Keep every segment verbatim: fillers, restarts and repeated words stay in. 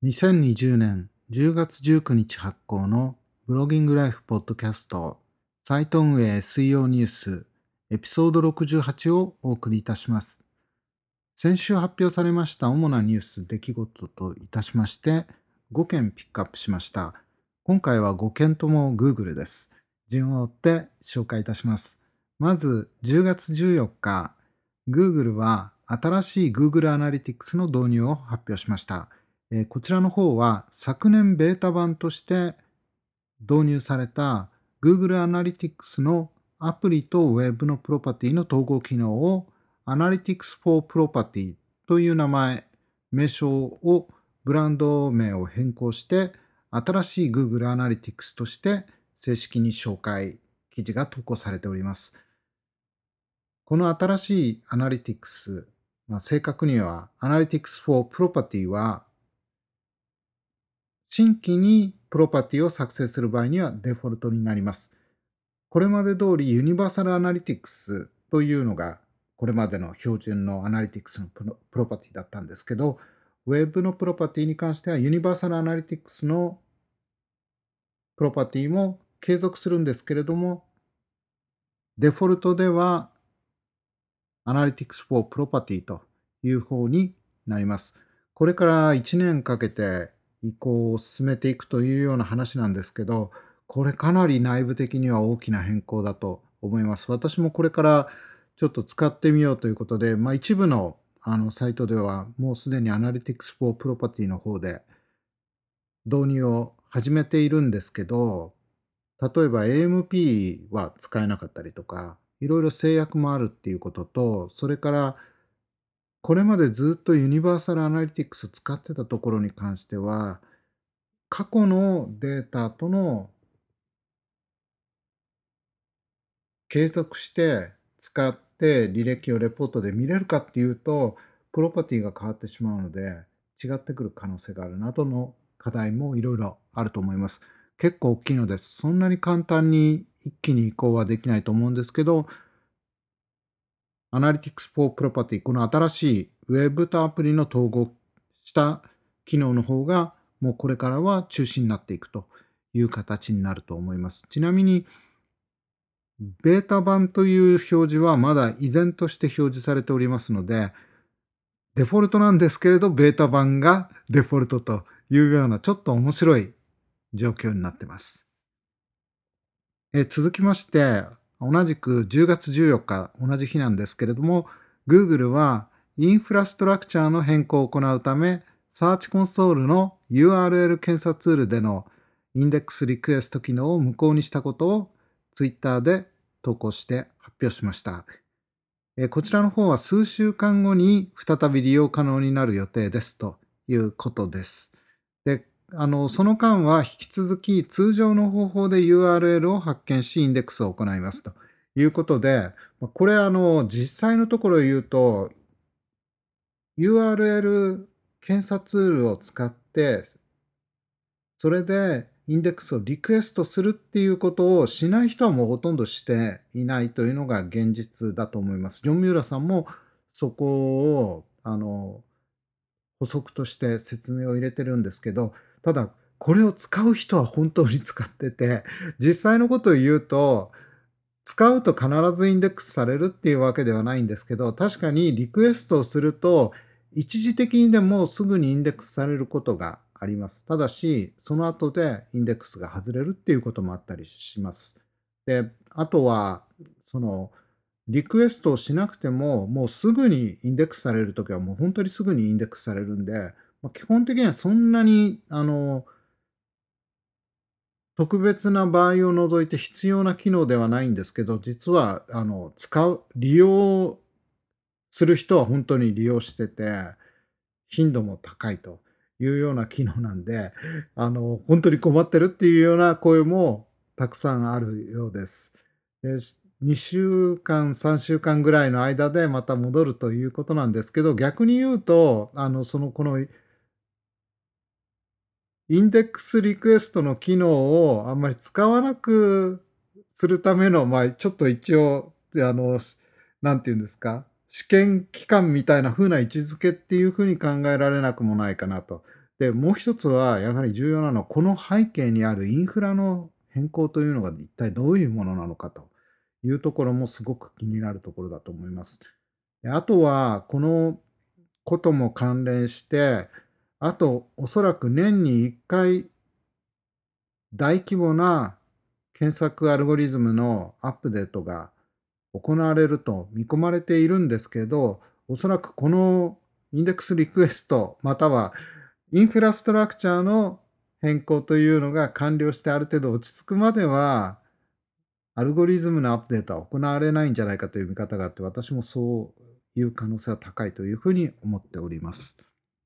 にせんにじゅうねんじゅうがつじゅうくにち発行のブロギングライフポッドキャストサイト運営 エスイーオー ニュースエピソードろくじゅうはちをお送りいたします。先週発表されました主なニュース出来事といたしましてごけんピックアップしました。今回はごけんとも Google です。順を追って紹介いたします。まずじゅうがつじゅうよっか、Google は新しい Google Analytics の導入を発表しました。えーこちらの方は昨年ベータ版として導入された Google Analytics のアプリと Web のプロパティの統合機能を Analytics for Property という名前、名称をブランド名を変更して新しい Google Analytics として正式に紹介、記事が投稿されております。この新しい Analytics、まあ、正確には Analytics for Property は新規にプロパティを作成する場合にはデフォルトになります。これまで通りユニバーサルアナリティクスというのがこれまでの標準のアナリティクスのプロプロパティだったんですけど、Web のプロパティに関してはユニバーサルアナリティクスのプロパティも継続するんですけれども、デフォルトでは Analytics for Property という方になります。これからいちねんかけて移行を進めていくというような話なんですけど、これかなり内部的には大きな変更だと思います。私もこれからちょっと使ってみようということで、まあ、一部のあのサイトではもうすでに Analytics for Property の方で導入を始めているんですけど、例えば エーエムピー は使えなかったりとか、いろいろ制約もあるっていうことと、それからこれまでずっとユニバーサルアナリティクス使ってたところに関しては、過去のデータとの継続して使って履歴をレポートで見れるかっていうと、プロパティが変わってしまうので、違ってくる可能性があるなどの課題もいろいろあると思います。結構大きいのです。そんなに簡単に一気に移行はできないと思うんですけど、Analytics for Property、この新しい Web とアプリの統合した機能の方が、もうこれからは中心になっていくという形になると思います。ちなみに、ベータ版という表示はまだ依然として表示されておりますので、デフォルトなんですけれど、ベータ版がデフォルトというようなちょっと面白い状況になっています。え続きまして、同じくじゅうがつじゅうよっか、同じ日なんですけれども、Google はインフラストラクチャーの変更を行うため、サーチコンソールの ユーアールエル 検査ツールでのインデックスリクエスト機能を無効にしたことを Twitter で投稿して発表しました。えこちらの方は数週間後に再び利用可能になる予定ですということです。で、あの、その間は引き続き通常の方法で ユーアールエル を発見し、インデックスを行いますということで、これあの、実際のところ言うと、ユーアールエル 検査ツールを使って、それでインデックスをリクエストするっていうことをしない人はもうほとんどしていないというのが現実だと思います。ジョン・ミューラさんもそこを、あの、補足として説明を入れてるんですけど、ただ、これを使う人は本当に使ってて、実際のことを言うと、使うと必ずインデックスされるっていうわけではないんですけど、確かにリクエストをすると、一時的にでもすぐにインデックスされることがあります。ただし、その後でインデックスが外れるっていうこともあったりします。で、あとは、その、リクエストをしなくても、もうすぐにインデックスされるときはもう本当にすぐにインデックスされるんで、ま、基本的にはそんなに、あの、特別な場合を除いて必要な機能ではないんですけど、実はあの、使う利用する人は本当に利用してて、頻度も高いというような機能なんで、あの、本当に困ってるっていうような声もたくさんあるようです。で、にしゅうかん、さんしゅうかんぐらいの間でまた戻るということなんですけど、逆に言うと、あの、その、このインデックスリクエストの機能をあんまり使わなくするための、まあ、ちょっと一応、あの、しなんて言うんですか、試験期間みたいな風な位置づけっていう風に考えられなくもないかなとで、もう一つはやはり重要なのは、この背景にあるインフラの変更というのが一体どういうものなのかというところもすごく気になるところだと思います。で、あとは、このことも関連して、あとおそらく年にいっかい大規模な検索アルゴリズムのアップデートが行われると見込まれているんですけど、おそらくこのインデックスリクエスト、またはインフラストラクチャーの変更というのが完了してある程度落ち着くまでは、アルゴリズムのアップデートは行われないんじゃないかという見方があって、私もそういう可能性は高いというふうに思っております。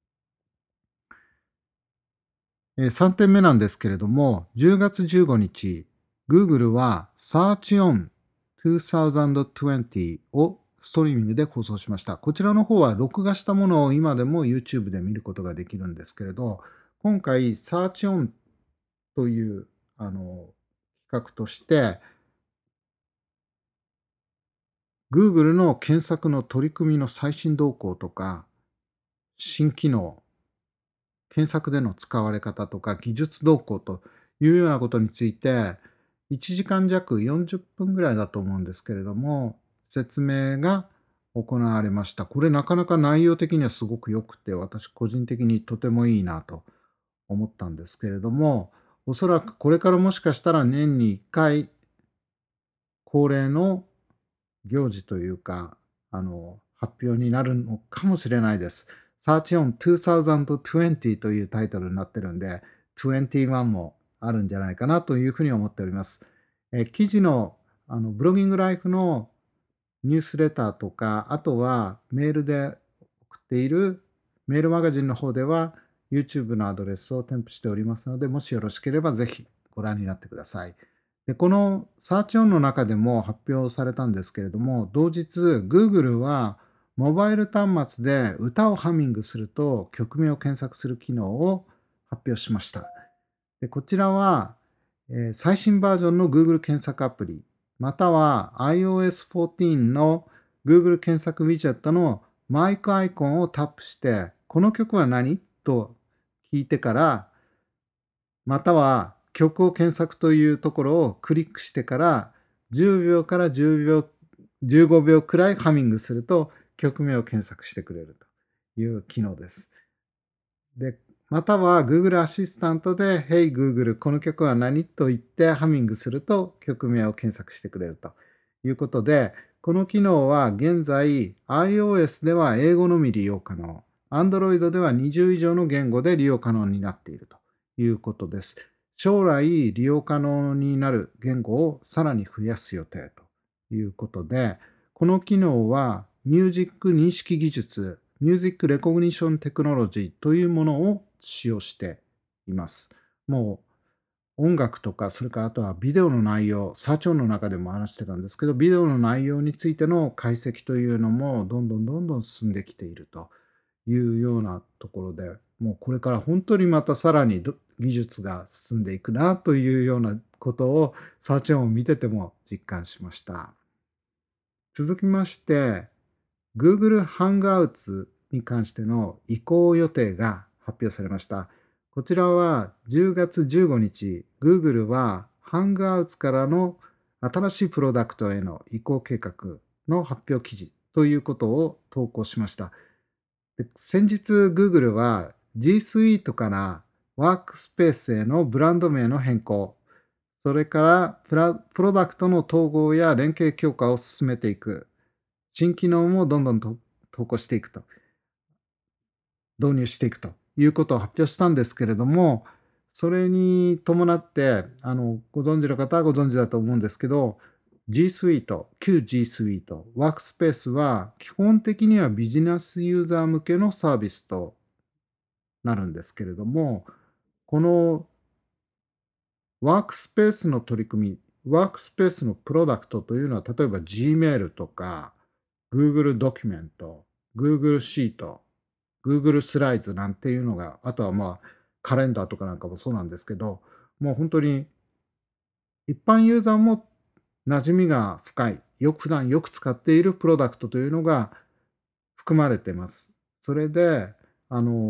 えーさんてんめなんですけれども、じゅうがつじゅうごにち、Google は Search on にせんにじゅうをストリーミングで放送しました。こちらの方は録画したものを今でも YouTube で見ることができるんですけれど、今回 Search on というあの企画として、Google の検索の取り組みの最新動向とか、新機能、検索での使われ方とか技術動向というようなことについて、いちじかん弱、よんじゅっぷんぐらいだと思うんですけれども、説明が行われました。これなかなか内容的にはすごく良くて、私個人的にとてもいいなと思ったんですけれども、おそらくこれからもしかしたら年にいっかい恒例の行事というか、あの、発表になるのかもしれないです。Search on にせんにじゅうというタイトルになってるんで、にじゅういちもあるんじゃないかなというふうに思っております。え、記事の、あの、ブロギングライフのニュースレターとか、あとはメールで送っているメールマガジンの方では、YouTube のアドレスを添付しておりますので、もしよろしければぜひご覧になってください。で、この Search on の中でも発表されたんですけれども、同日 Google はモバイル端末で歌をハミングすると曲名を検索する機能を発表しました。で、こちらは、えー最新バージョンの Google 検索アプリ、または アイオーエスじゅうよん の Google 検索ウィジェットのマイクアイコンをタップして、この曲は何と聞いてから、または曲を検索というところをクリックしてからじゅうびょうからじゅうびょう、じゅうごびょうくらいハミングすると曲名を検索してくれるという機能です。で、または Google アシスタントで Hey Google この曲は何と言ってハミングすると曲名を検索してくれるということで、この機能は現在 iOS では英語のみ利用可能、Android ではにじゅう以上の言語で利用可能になっているということです。将来利用可能になる言語をさらに増やす予定ということで、この機能はミュージック認識技術、ミュージックレコグニションテクノロジーというものを使用しています。もう音楽とか、それからあとはビデオの内容、サーチョンの中でも話してたんですけど、ビデオの内容についての解析というのもどんどんどんどん進んできているというようなところで、もうこれから本当にまたさらにど技術が進んでいくなというようなことをサーチョンを見てても実感しました。続きまして、Google Hangouts に関しての移行予定が発表されました。こちらはじゅうがつじゅうごにち、Google は Hangouts からの新しいプロダクトへの移行計画の発表記事ということを投稿しました。で、先日 Google は G Suite から Workspace へのブランド名の変更、それからプラプロダクトの統合や連携強化を進めていく、新機能もどんどんと投稿していくと、導入していくということを発表したんですけれども、それに伴って、あの、ご存知の方はご存知だと思うんですけど、G Suite、旧 G Suite、Workspace は基本的にはビジネスユーザー向けのサービスとなるんですけれども、このワークスペースの取り組み、ワークスペースのプロダクトというのは、例えば Gmail とか、Google ドキュメント、Google シート、Google スライズなんていうのが、あとはまあ、カレンダーとかなんかもそうなんですけど、もう本当に一般ユーザーも馴染みが深い、よく普段よく使っているプロダクトというのが含まれてます。それで、あの、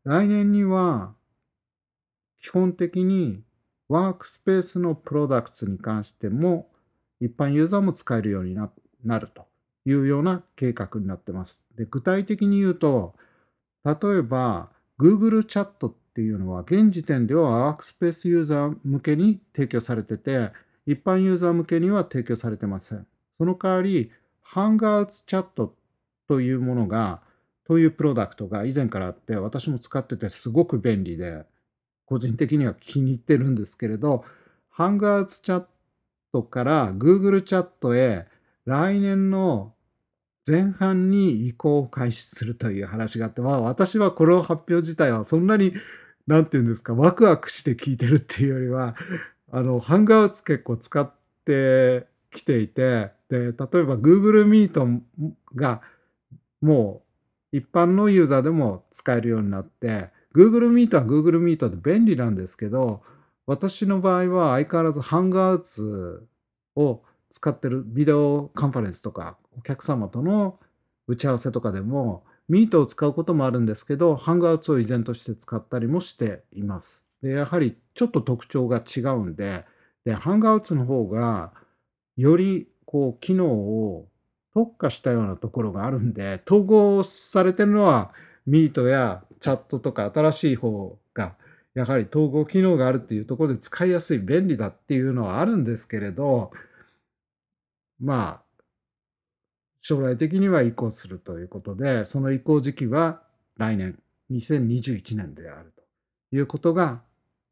来年には基本的にワークスペースのプロダクツに関しても一般ユーザーも使えるようにななるというような計画になってます。で、具体的に言うと、例えば Google チャットっていうのは現時点ではワークスペースユーザー向けに提供されてて、一般ユーザー向けには提供されてません。その代わり Hangouts チャットというものが、というプロダクトが以前からあって、私も使っててすごく便利で、個人的には気に入ってるんですけれど、Hangouts チャットから Google チャットへ来年の前半に移行を開始するという話があって、まあ私はこの発表自体はそんなに、なんていうんですか、ワクワクして聞いてるっていうよりは、あの、Hangouts 結構使ってきていて、で、例えば Google Meet がもう一般のユーザーでも使えるようになって、Google Meet は Google Meet で便利なんですけど、私の場合は相変わらず Hangouts を使ってるビデオカンファレンスとか、お客様との打ち合わせとかでも、Meet を使うこともあるんですけど、Hangouts を依然として使ったりもしています。で、やはりちょっと特徴が違うんで、で、Hangouts の方が、よりこう機能を特化したようなところがあるんで、統合されてるのは Meet やチャットとか新しい方が、やはり統合機能があるっていうところで使いやすい、便利だっていうのはあるんですけれど、まあ、将来的には移行するということで、その移行時期は来年、にせんにじゅういちねんであるということが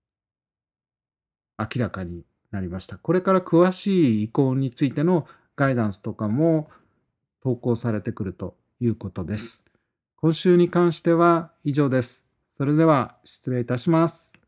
明らかになりました。これから詳しい移行についてのガイダンスとかも投稿されてくるということです。今週に関しては以上です。それでは失礼いたします。